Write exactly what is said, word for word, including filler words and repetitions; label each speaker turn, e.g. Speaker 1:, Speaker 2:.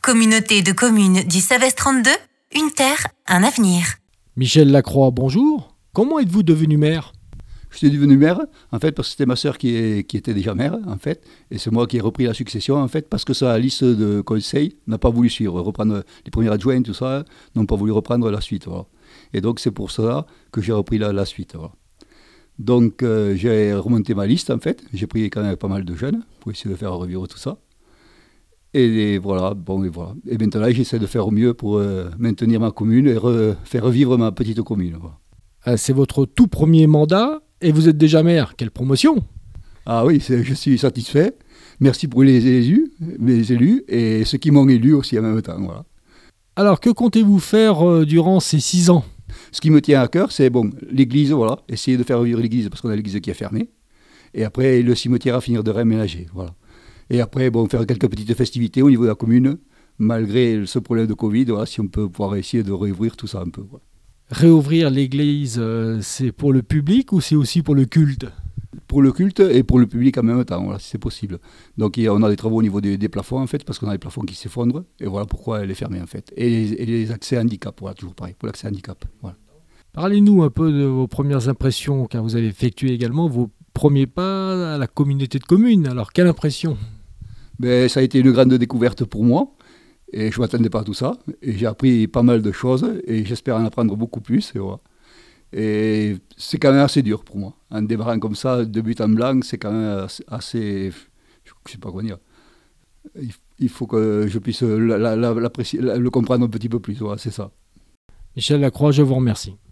Speaker 1: Communauté de communes du Savès trente-deux, une terre, un avenir.
Speaker 2: Michel Lacroix, bonjour. Comment êtes-vous devenu maire ?
Speaker 3: Je suis devenu maire, en fait, parce que c'était ma sœur qui, est, qui était déjà maire, en fait, et c'est moi qui ai repris la succession, en fait, parce que sa liste de conseil n'a pas voulu suivre, reprendre les premiers adjoints, tout ça, n'ont pas voulu reprendre la suite, voilà. Et donc, c'est pour cela que j'ai repris la, la suite, voilà. Donc, euh, j'ai remonté ma liste, en fait, j'ai pris quand même pas mal de jeunes, pour essayer de faire revivre tout ça. Et, et voilà, bon, et voilà. Et maintenant, j'essaie de faire au mieux pour euh, maintenir ma commune et re, faire revivre ma petite commune, voilà.
Speaker 2: Euh, c'est votre tout premier mandat et vous êtes déjà maire. Quelle promotion !
Speaker 3: Ah oui, c'est, je suis satisfait. Merci pour les élus, les élus et ceux qui m'ont élu aussi en même temps. Voilà.
Speaker 2: Alors, que comptez-vous faire euh, durant ces six ans ?
Speaker 3: Ce qui me tient à cœur, c'est bon, l'église, voilà, essayer de faire revivre l'église parce qu'on a l'église qui est fermée. Et après, le cimetière à finir de réaménager. Voilà. Et après, bon, faire quelques petites festivités au niveau de la commune, malgré ce problème de Covid, voilà, si on peut pouvoir essayer de réouvrir tout ça un peu. Voilà.
Speaker 2: Réouvrir l'église, euh, c'est pour le public ou c'est aussi pour le culte ?
Speaker 3: Pour le culte et pour le public en même temps, voilà, si c'est possible. Donc il y a, on a des travaux au niveau des, des plafonds, en fait, parce qu'on a des plafonds qui s'effondrent, et voilà pourquoi elle est fermée, en fait. Et les, et les accès handicap, voilà, toujours pareil, pour l'accès handicap. Voilà.
Speaker 2: Parlez-nous un peu de vos premières impressions, car vous avez effectué également vos premiers pas à la communauté de communes. Alors, quelle impression ?
Speaker 3: Ben, ça a été une grande découverte pour moi. Et je ne m'attendais pas à tout ça. Et j'ai appris pas mal de choses. Et j'espère en apprendre beaucoup plus. Et, voilà. Et c'est quand même assez dur pour moi. En démarrant comme ça, de but en blanc, c'est quand même assez... Je ne sais pas quoi dire. Il faut que je puisse la, la, la, la, le comprendre un petit peu plus. Voilà, c'est ça.
Speaker 2: Michel Lacroix, je vous remercie.